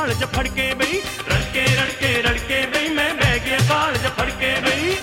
काल च फड़के बई रड़के रड़के रड़के बई मैं बह गया काल च फड़के बई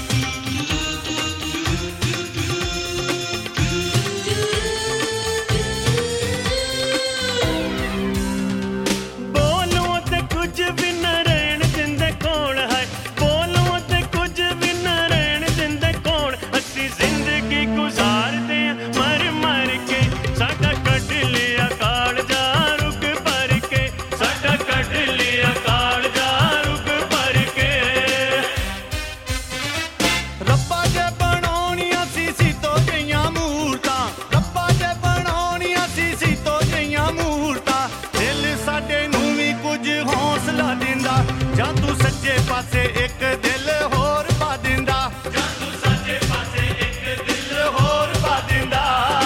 जा तू सच्चे पासे एक दिल होर पा दिंदा जा तू सच्चे पासे एक दिल होर पा दिंदा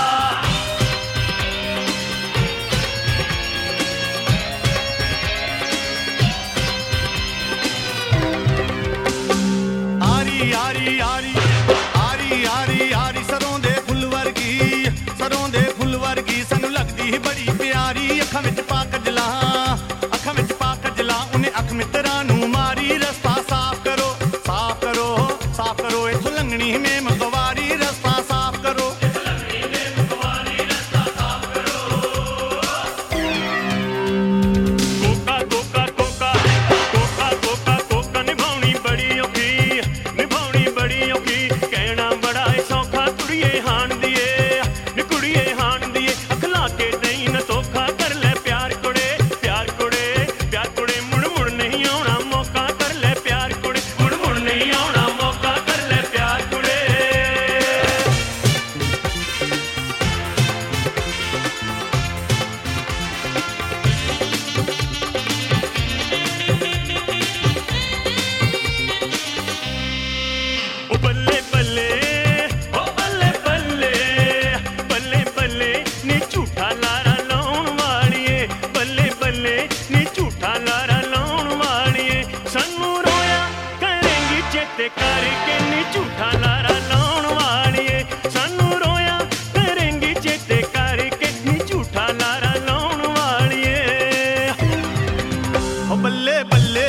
आरी आरी आरी आरी आरी आरी सरों दे फुल वर्गी सानू लगदी बड़ी प्यारी अखां विच पा कजला उन्हें अख मित्रा नू मारी रस्ता साफ करो साफ करो इथों लंघनी में मगवारी रस्ता साफ करो कोका कोका कोका कोका कोका कोका निभाउनी बड़ी औखी कहना बड़ा सौखा कुड़िए हाण दिए अखला के दई न धोखा कर ले प्यार कुड़े करके नी झूठा लारा लाउण वालिए सानू रोया करेंगी चेते करके नी झूठा लारा लाउण वालिए ओ बल्ले बल्ले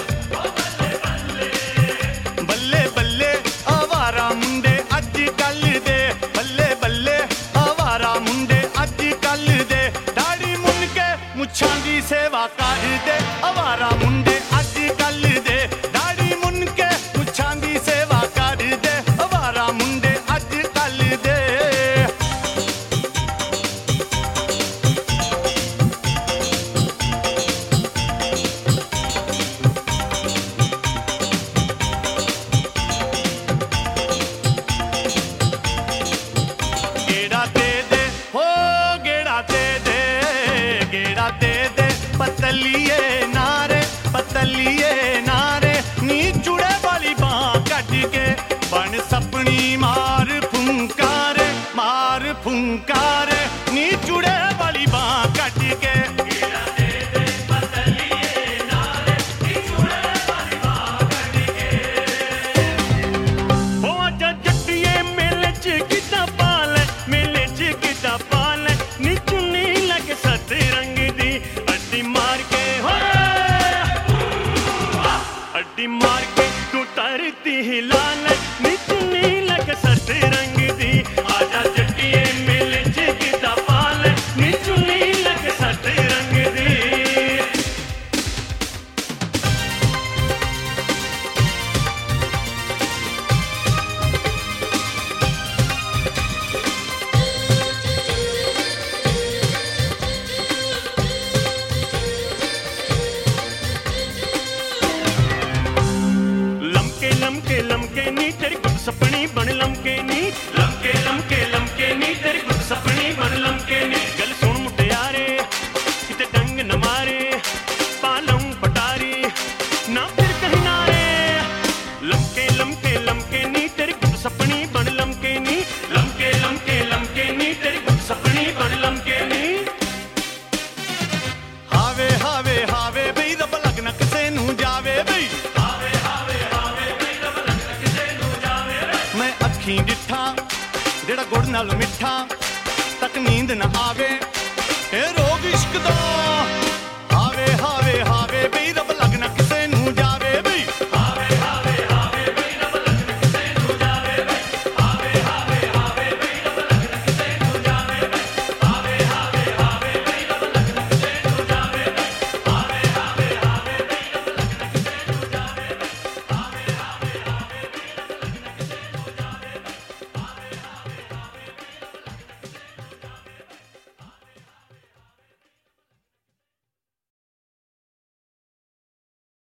बल्ले बल्ले आवारा मुंडे अज कल दे बल्ले बल्ले आवारा मुंडे अज कल दे दाढ़ी मुन के मुछां दी सेवा कर दे आवारा मुंडे अज कल दे दाढ़ी मुन के सेवा कर दे आवारा मुंडे अज कल दे गेड़ा दे दे हो गेड़ा दे दे गेड़ा दे दे पतलिए नारे नी जुड़े वाली बाँ कट के बन सपनी मार फुंकारे नी जुड़े वाली बाँ कट के मार के तू तरती हिलाल निचनी लग सट रंग दी आजा जट्टिए मिल जिगदा पाल निचनी लग सट रंग दी लमके नी तेरी कुछ सपनी बन लमके नी तेरी कुछ सपनी बन लमके नी गल सुन मुटियारे किते डंग न मारे पालूं पटारी ना फिर कहीं नारे लमके नी तेरी कुछ सपनी बन लमके नी तेरी कुछ सपनी बन लमके नी हावे हावे हावे बई रब लगना किसे नू जावे बई मैं अखीं डिठा जेड़ा गुड़ नाल मिठा तक नींद न आवे